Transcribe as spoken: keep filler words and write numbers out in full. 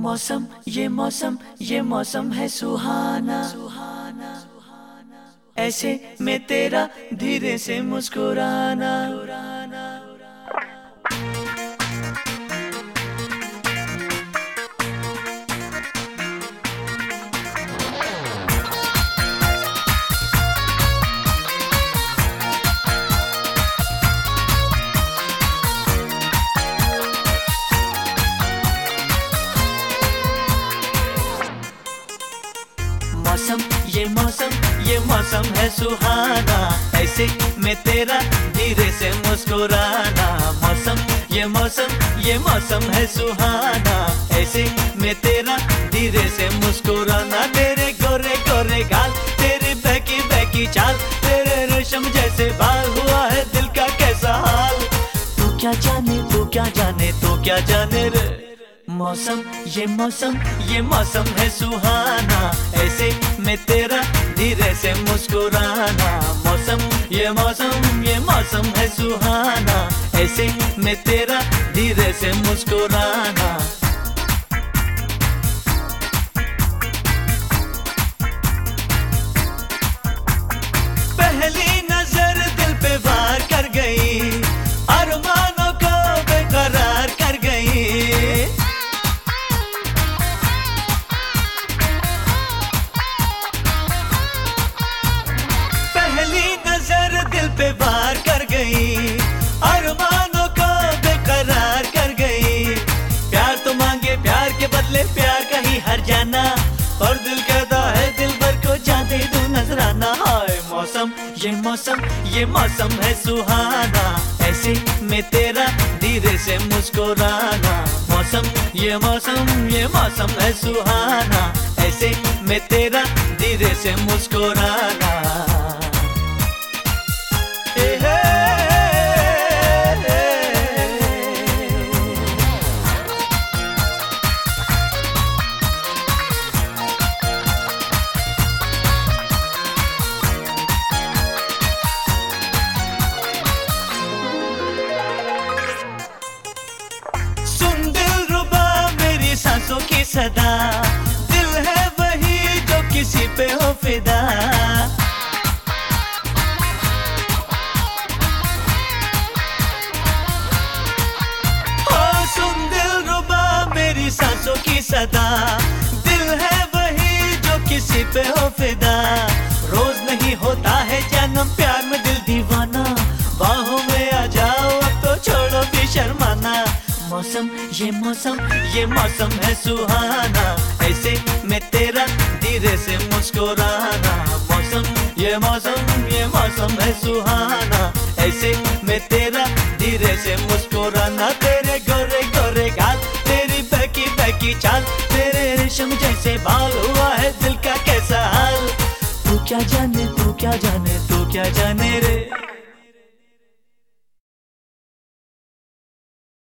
मौसम ये मौसम ये मौसम है सुहाना, ऐसे में तेरा धीरे से मुस्कुराना। मौसम ये मौसम ये मौसम है सुहाना, ऐसे में तेरा धीरे से मुस्कुराना। मौसम ये मौसम ये मौसम है सुहाना, ऐसे में तेरा धीरे से मुस्कुराना। तेरे गोरे गोरे गाल, तेरी बहकी बहकी चाल, तेरे रेशम जैसे बाल, हुआ है दिल का कैसा हाल। तू क्या जाने तू क्या जाने तू क्या जाने रे। मौसम ये मौसम ये मौसम है सुहाना, ऐसे में तेरा धीरे से मुस्कुराना। मौसम ये मौसम ये मौसम है सुहाना, ऐसे में तेरा धीरे से मुस्कुराना। पहली नजर दिल पे वार कर गई, अरमानों को बेकरार कर गई। दिल पे वार कर गई, अरमानों को बेकरार कर गई। प्यार तो मांगे प्यार के बदले प्यार का ही हर जाना, और दिल कहता है दिल भर को जाते तू नजराना। हाय मौसम ये मौसम ये मौसम है सुहाना, ऐसे में तेरा धीरे से मुस्कुराना। मौसम ये मौसम ये मौसम है सुहाना, ऐसे में तेरा धीरे से मुस्कुराना। सांसों की सदा, दिल है वही जो किसी पे हो फिदा। ओ सुन दिल रुबा मेरी सांसों की सदा, दिल है वही जो किसी पे हो फिदा। रोज नहीं होता है जन्म प्यार में दिल दीवाना, बाहों में आ जाओ अब तो छोड़ो भी शर्माना। मौसम ये मौसम ये मौसम है सुहाना, ऐसे में तेरा धीरे से मुस्कुराना। मौसम ये मौसम ये मौसम है सुहाना, ऐसे में तेरा धीरे से मुस्कुराना। तेरे गोरे गोरे गाल, तेरी बहकी बहकी चाल, तेरे रेशम जैसे बाल, हुआ है दिल का कैसा हाल। तू क्या जाने तू क्या जाने तू क्या जाने रे।